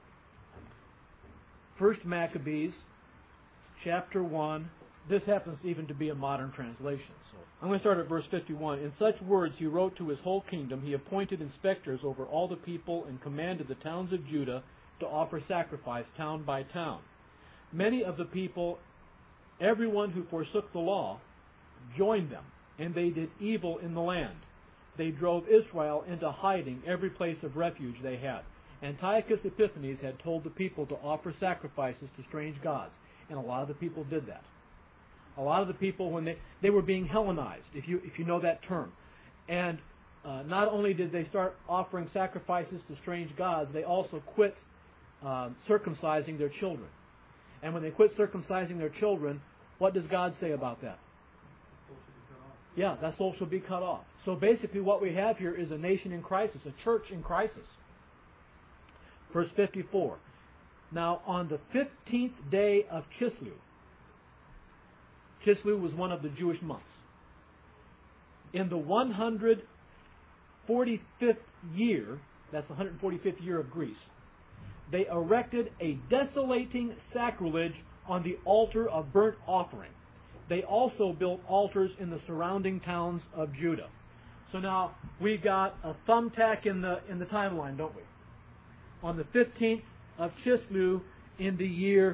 First Maccabees chapter one. This happens even to be a modern translation. So I'm going to start at verse fifty-one. In such words he wrote to his whole kingdom. He appointed inspectors over all the people and commanded the towns of Judah to offer sacrifice town by town. Many of the people, everyone who forsook the law, joined them, and they did evil in the land. They drove Israel into hiding every place of refuge they had. Antiochus Epiphanes had told the people to offer sacrifices to strange gods, and a lot of the people did that. A lot of the people, when they, they were being Hellenized, if you if you know that term. And uh, not only did they start offering sacrifices to strange gods, they also quit uh, circumcising their children. And when they quit circumcising their children, what does God say about that? Yeah, that soul shall be cut off. So basically what we have here is a nation in crisis, a church in crisis. Verse fifty-four. Now on the fifteenth day of Chislev, Chislev was one of the Jewish months. In the one hundred forty-fifth year, that's the one hundred forty-fifth year of Greece, they erected a desolating sacrilege on the altar of burnt offering. They also built altars in the surrounding towns of Judah. So now we've got a thumbtack in the in the timeline, don't we? On the fifteenth of Chislev in the year,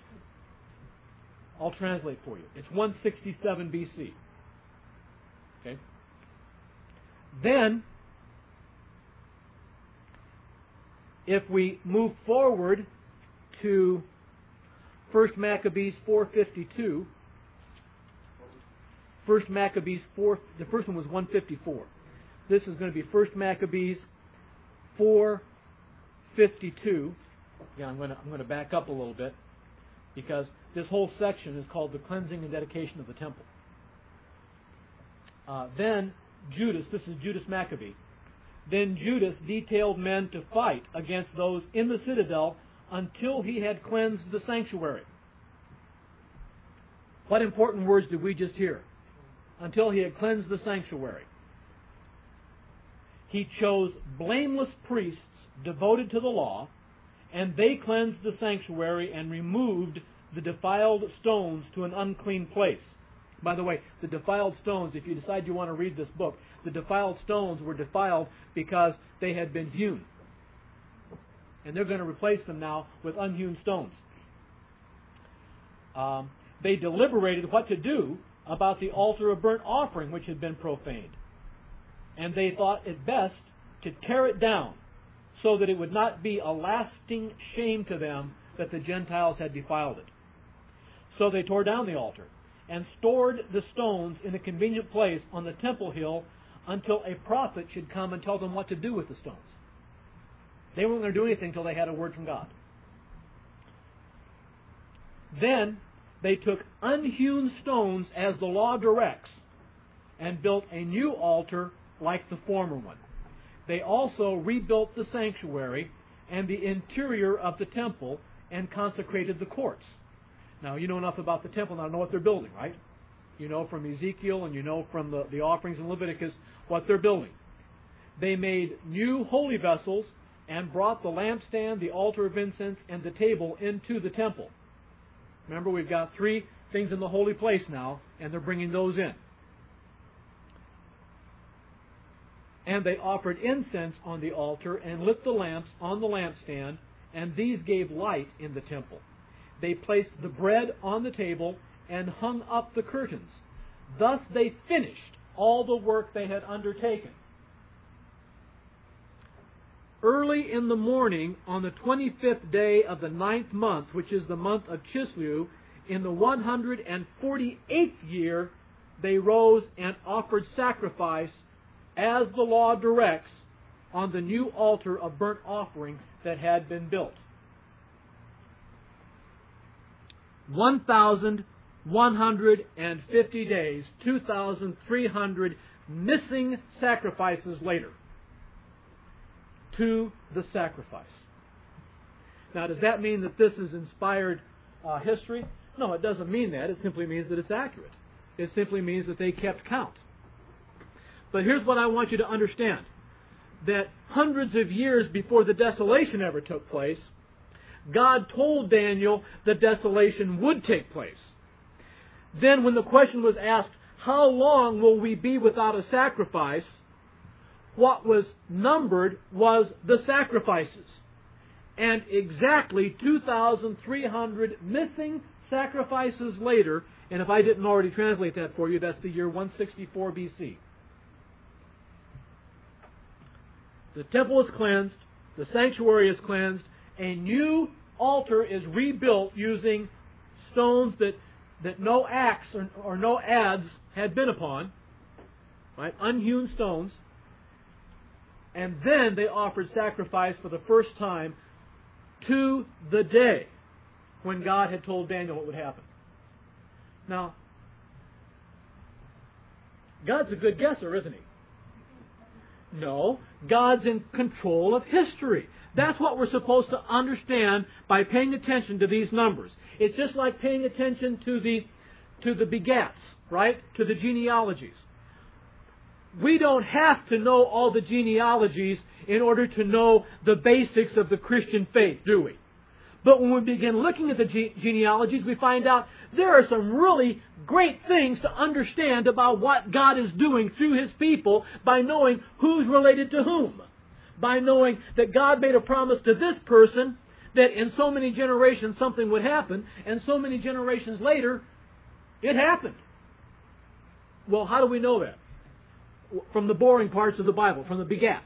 I'll translate for you. It's one sixty-seven B C. Okay. Then, if we move forward to First Maccabees four fifty-two, First Maccabees four, the first one was one fifty-four. This is going to be First Maccabees four fifty-two. Yeah, I'm going to I'm going to back up a little bit, because this whole section is called the cleansing and dedication of the temple. Uh, then Judas, this is Judas Maccabee. Then Judas detailed men to fight against those in the citadel until he had cleansed the sanctuary. What important words did we just hear? Until he had cleansed the sanctuary. He chose blameless priests devoted to the law, and they cleansed the sanctuary and removed the defiled stones to an unclean place. By the way, the defiled stones, if you decide you want to read this book, the defiled stones were defiled because they had been hewn. And they're going to replace them now with unhewn stones. Um, they deliberated what to do about the altar of burnt offering which had been profaned. And they thought it best to tear it down so that it would not be a lasting shame to them that the Gentiles had defiled it. So they tore down the altar and stored the stones in a convenient place on the temple hill until a prophet should come and tell them what to do with the stones. They weren't going to do anything until they had a word from God. Then they took unhewn stones as the law directs and built a new altar like the former one. They also rebuilt the sanctuary and the interior of the temple and consecrated the courts. Now, you know enough about the temple now to know what they're building, right? You know from Ezekiel and you know from the, the offerings in Leviticus what they're building. They made new holy vessels and brought the lampstand, the altar of incense, and the table into the temple. Remember, we've got three things in the holy place now, and they're bringing those in. And they offered incense on the altar and lit the lamps on the lampstand, and these gave light in the temple. They placed the bread on the table and hung up the curtains. Thus they finished all the work they had undertaken. Early in the morning, on the twenty-fifth day of the ninth month, which is the month of Chislew, in the one hundred forty-eighth year, they rose and offered sacrifice as the law directs on the new altar of burnt offering that had been built. one thousand one hundred fifty days, two thousand three hundred missing sacrifices later, to the sacrifice. Now, does that mean that this is inspired uh, history? No, it doesn't mean that. It simply means that it's accurate. It simply means that they kept count. But here's what I want you to understand. That hundreds of years before the desolation ever took place, God told Daniel the desolation would take place. Then when the question was asked, how long will we be without a sacrifice? What was numbered was the sacrifices. And exactly two thousand three hundred missing sacrifices later, and if I didn't already translate that for you, that's the year one sixty-four B C. The temple is cleansed, the sanctuary is cleansed, a new altar is rebuilt using stones that, that no axe or, or no adze had been upon, right? Unhewn stones. And then they offered sacrifice for the first time to the day when God had told Daniel what would happen. Now, God's a good guesser, isn't he? No, God's in control of history. That's what we're supposed to understand by paying attention to these numbers. It's just like paying attention to the to the begats, right? To the genealogies. We don't have to know all the genealogies in order to know the basics of the Christian faith, do we? But when we begin looking at the ge- genealogies, we find out there are some really great things to understand about what God is doing through His people by knowing who's related to whom. By knowing that God made a promise to this person that in so many generations something would happen, and so many generations later, it happened. Well, how do we know that? From the boring parts of the Bible, from the begats.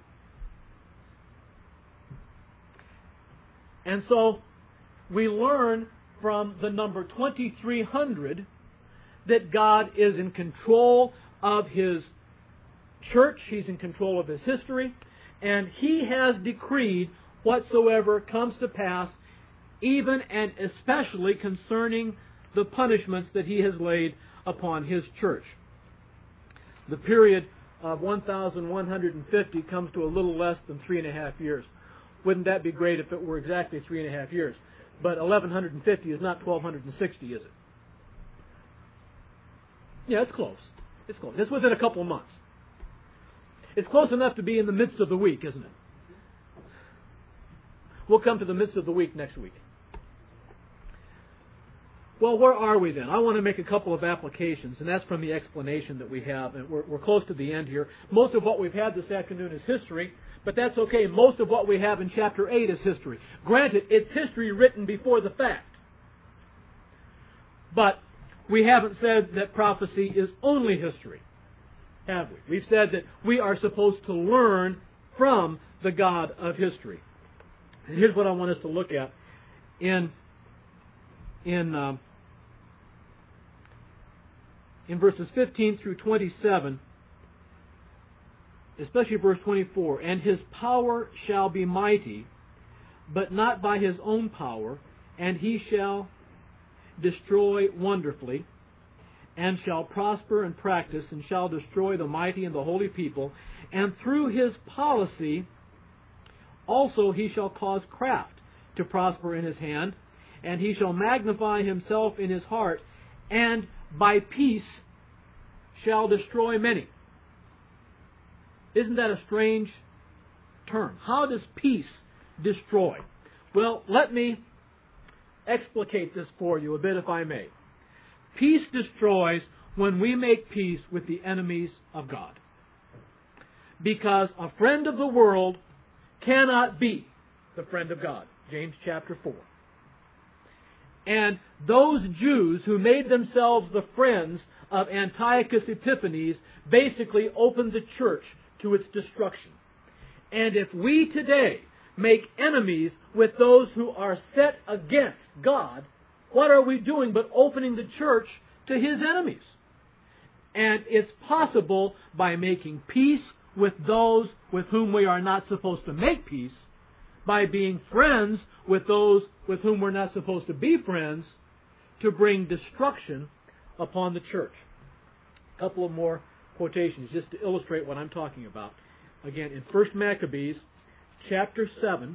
And so we learn from the number twenty-three hundred that God is in control of His church, He's in control of His history, and He has decreed whatsoever comes to pass, even and especially concerning the punishments that He has laid upon His church. The period of one thousand one hundred fifty comes to a little less than three and a half years. Wouldn't that be great if it were exactly three and a half years? But eleven fifty is not twelve sixty, is it? Yeah, it's close. It's close. It's within a couple of months. It's close enough to be in the midst of the week, isn't it? We'll come to the midst of the week next week. Well, where are we then? I want to make a couple of applications, and that's from the explanation that we have. And we're, we're close to the end here. Most of what we've had this afternoon is history, but that's okay. Most of what we have in chapter eight is history. Granted, it's history written before the fact. But we haven't said that prophecy is only history, have we? We've said that we are supposed to learn from the God of history. And here's what I want us to look at. in in um, in verses fifteen through twenty-seven, especially verse twenty-four, and his power shall be mighty, but not by his own power, and he shall destroy wonderfully, and shall prosper and practice, and shall destroy the mighty and the holy people, and through his policy also he shall cause craft to prosper in his hand, and he shall magnify himself in his heart, and by peace shall destroy many. Isn't that a strange term? How does peace destroy? Well, let me explicate this for you a bit, if I may. Peace destroys when we make peace with the enemies of God. Because a friend of the world cannot be the friend of God. James chapter four. And those Jews who made themselves the friends of Antiochus Epiphanes basically opened the church to its destruction. And if we today make enemies with those who are set against God, what are we doing but opening the church to his enemies? And it's possible by making peace with those with whom we are not supposed to make peace, by being friends with those with whom we're not supposed to be friends, to bring destruction upon the church. A couple of more quotations just to illustrate what I'm talking about. Again, in First Maccabees chapter seven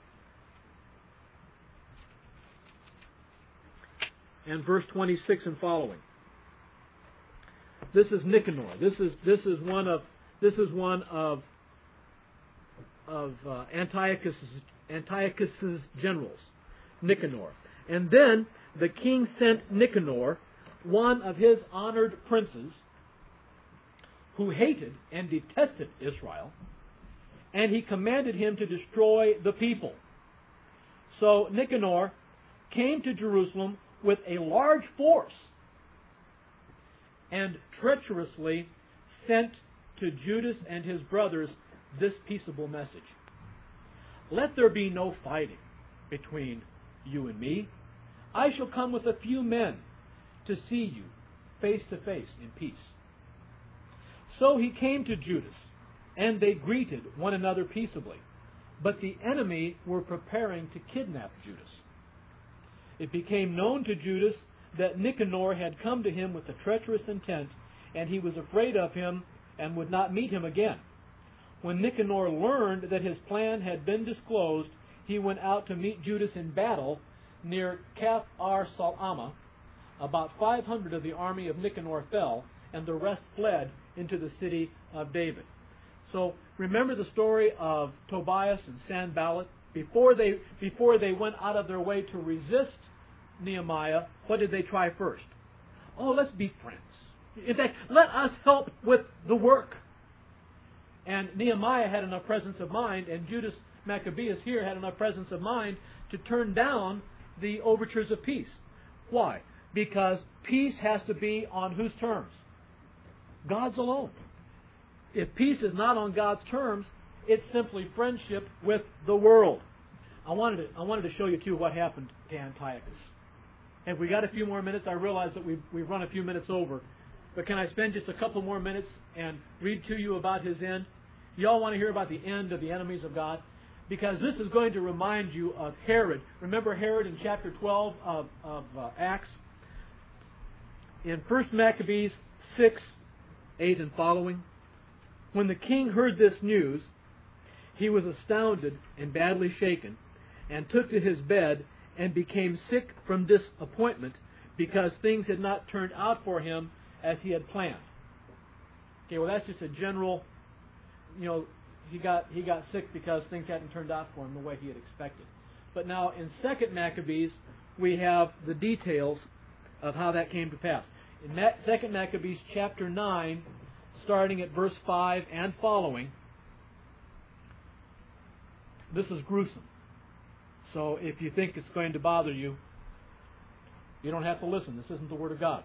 and verse twenty-six and following. This is Nicanor. This is this is one of this is one of of uh, Antiochus Antiochus's generals, Nicanor. And then the king sent Nicanor, one of his honored princes, who hated and detested Israel, and he commanded him to destroy the people. So Nicanor came to Jerusalem with a large force and treacherously sent to Judas and his brothers this peaceable message. Let there be no fighting between you and me. I shall come with a few men to see you face to face in peace. So he came to Judas, and they greeted one another peaceably. But the enemy were preparing to kidnap Judas. It became known to Judas that Nicanor had come to him with a treacherous intent, and he was afraid of him and would not meet him again. When Nicanor learned that his plan had been disclosed, he went out to meet Judas in battle near Kath Ar Salama. About five hundred of the army of Nicanor fell, and the rest fled into the city of David. So remember the story of Tobias and Sanballat. Before they, before they went out of their way to resist Nehemiah, what did they try first? Oh, let's be friends. In fact, let us help with the work. And Nehemiah had enough presence of mind, and Judas Maccabeus here had enough presence of mind to turn down the overtures of peace. Why? Because peace has to be on whose terms? God's alone. If peace is not on God's terms, it's simply friendship with the world. I wanted to, I wanted to show you, too, what happened to Antiochus. Have we got a few more minutes? I realize that we've, we've run a few minutes over. But can I spend just a couple more minutes and read to you about his end? You all want to hear about the end of the enemies of God? Because this is going to remind you of Herod. Remember Herod in chapter twelve of, of uh, Acts? In First Maccabees six, eight and following. When the king heard this news, he was astounded and badly shaken, and took to his bed and became sick from disappointment, because things had not turned out for him as he had planned. Okay, well that's just a general, you know, he got he got sick because things hadn't turned out for him the way he had expected. But now in Second Maccabees, we have the details of how that came to pass. In Second Maccabees chapter nine, starting at verse five and following, this is gruesome. So if you think it's going to bother you, you don't have to listen. This isn't the Word of God.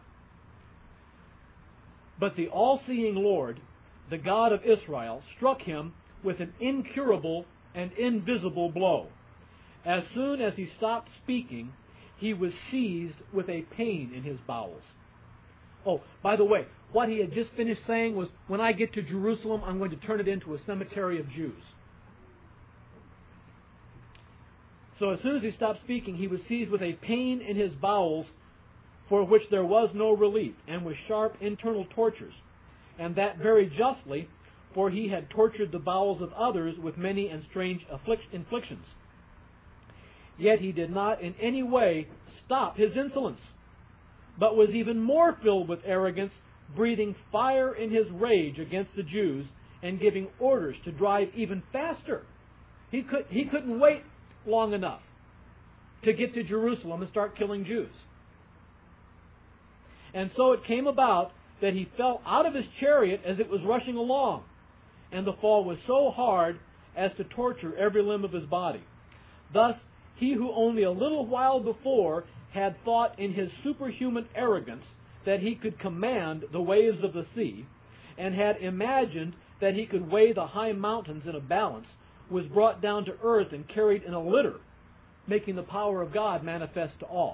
But the all-seeing Lord, the God of Israel, struck him with an incurable and invisible blow. As soon as he stopped speaking, he was seized with a pain in his bowels. Oh, by the way, what he had just finished saying was, when I get to Jerusalem, I'm going to turn it into a cemetery of Jews. So as soon as he stopped speaking, he was seized with a pain in his bowels for which there was no relief, and with sharp internal tortures, and that very justly, for he had tortured the bowels of others with many and strange afflic- inflictions. Yet he did not in any way stop his insolence, but was even more filled with arrogance, breathing fire in his rage against the Jews, and giving orders to drive even faster. He could, he couldn't wait long enough to get to Jerusalem and start killing Jews. And so it came about that he fell out of his chariot as it was rushing along, and the fall was so hard as to torture every limb of his body. Thus, he who only a little while before had thought in his superhuman arrogance that he could command the waves of the sea, and had imagined that he could weigh the high mountains in a balance, was brought down to earth and carried in a litter, making the power of God manifest to all.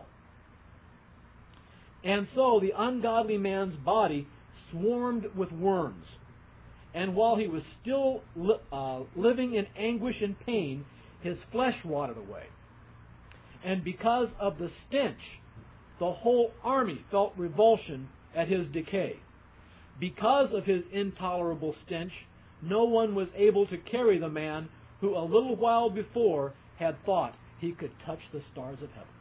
And so the ungodly man's body swarmed with worms, and while he was still li- uh, living in anguish and pain, his flesh rotted away. And because of the stench, the whole army felt revulsion at his decay. Because of his intolerable stench, no one was able to carry the man who a little while before had thought he could touch the stars of heaven.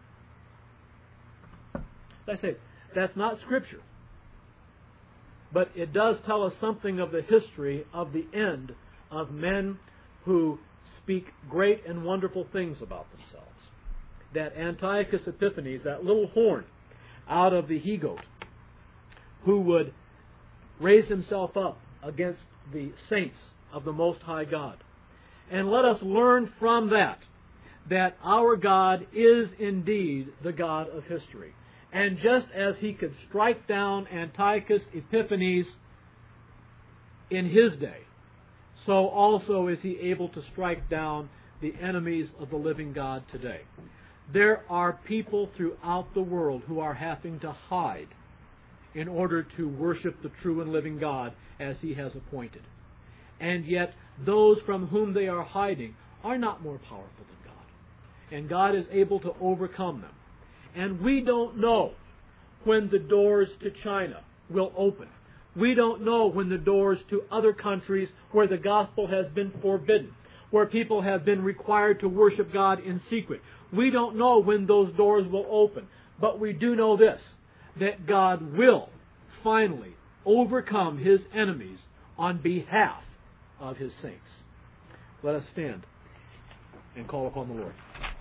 As I say, that's not Scripture. But it does tell us something of the history of the end of men who speak great and wonderful things about themselves. That Antiochus Epiphanes, that little horn out of the he-goat, who would raise himself up against the saints of the Most High God. And let us learn from that, that our God is indeed the God of history. And just as he could strike down Antiochus Epiphanes in his day, so also is he able to strike down the enemies of the living God today. There are people throughout the world who are having to hide in order to worship the true and living God as he has appointed. And yet those from whom they are hiding are not more powerful than God. And God is able to overcome them. And we don't know when the doors to China will open. We don't know when the doors to other countries where the gospel has been forbidden, where people have been required to worship God in secret. We don't know when those doors will open. But we do know this, that God will finally overcome his enemies on behalf of his saints. Let us stand and call upon the Lord.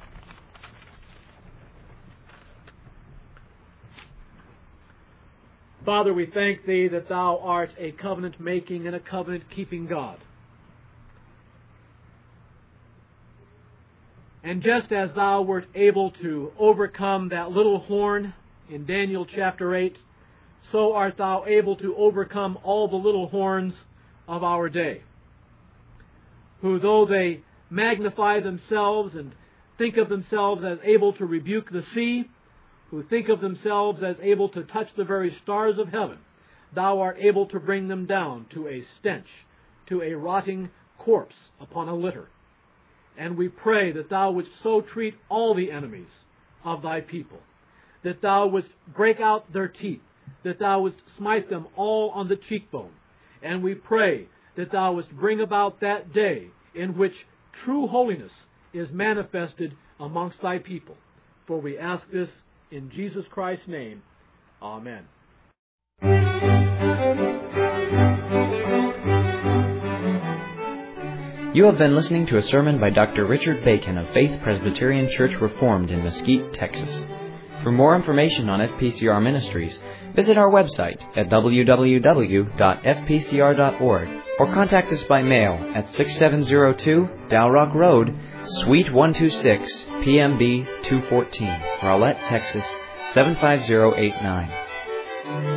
Father, we thank Thee that Thou art a covenant-making and a covenant-keeping God. And just as Thou wert able to overcome that little horn in Daniel chapter eight, so art Thou able to overcome all the little horns of our day, who, though they magnify themselves and think of themselves as able to rebuke the sea, who think of themselves as able to touch the very stars of heaven, Thou art able to bring them down to a stench, to a rotting corpse upon a litter. And we pray that Thou wouldst so treat all the enemies of Thy people, that Thou wouldst break out their teeth, that Thou wouldst smite them all on the cheekbone. And we pray that Thou wouldst bring about that day in which true holiness is manifested amongst Thy people. For we ask this in Jesus Christ's name. Amen. You have been listening to a sermon by Doctor Richard Bacon of Faith Presbyterian Church Reformed in Mesquite, Texas. For more information on F P C R Ministries, visit our website at w w w dot f p c r dot org or contact us by mail at six seven zero two Dow Rock Road, Suite one two six, P M B two fourteen, Rowlett, Texas seven five zero eight nine.